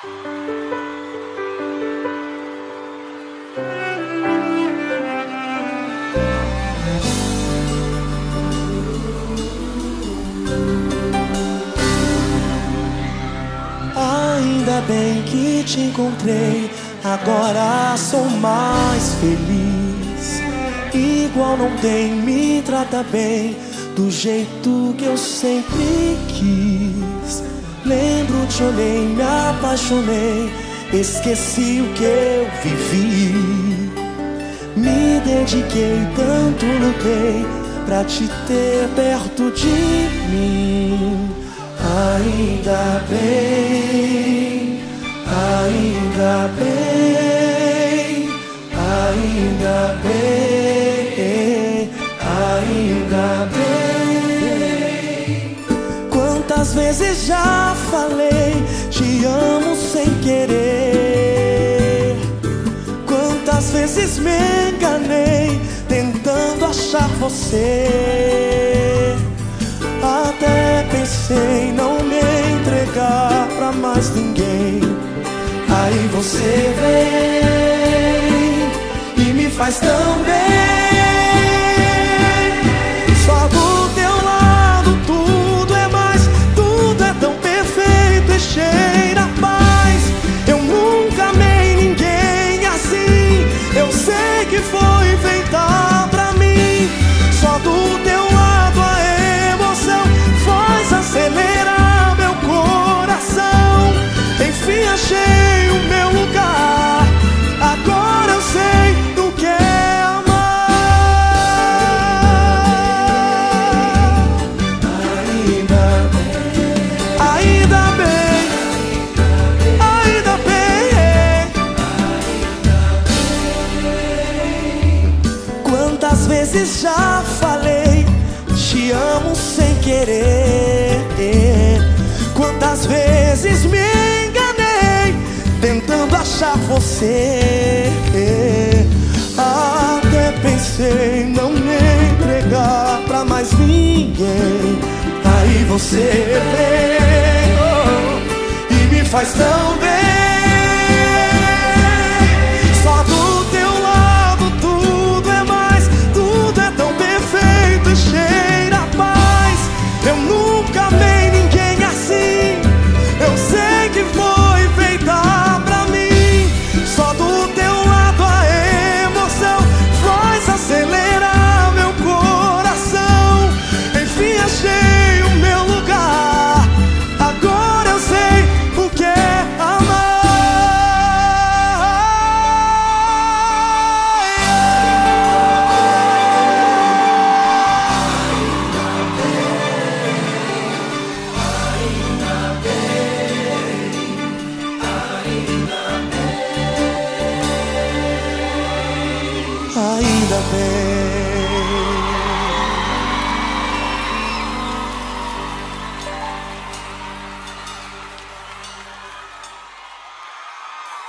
Ainda bem que te encontrei, agora sou mais feliz. Igual não tem, me trata bem, do jeito que eu sempre quis. Lembro, te olhei, me apaixonei, esqueci o que eu vivi. Me dediquei, tanto lutei pra te ter perto de mim. Ainda bem, ainda bem, ainda bem, ainda bem. Quantas vezes já falei, te amo sem querer. Quantas vezes me enganei, tentando achar você. Até pensei não me entregar pra mais ninguém. Aí você vem e me faz tão bem. Só do teu lado tudo é mais, tudo é tão perfeito e cheira a paz. Eu nunca amei ninguém assim, eu sei que foi feita pra mim. Só do teu lado a emoção faz acelerar meu coração. Enfim achei o meu lugar, agora eu sei do que é amar. Ainda bem, ainda bem. Quantas vezes já falei, te amo sem querer. Quantas vezes me enganei, tentando achar você. Até pensei não me entregar pra mais ninguém. Aí você vem e me faz tão bem.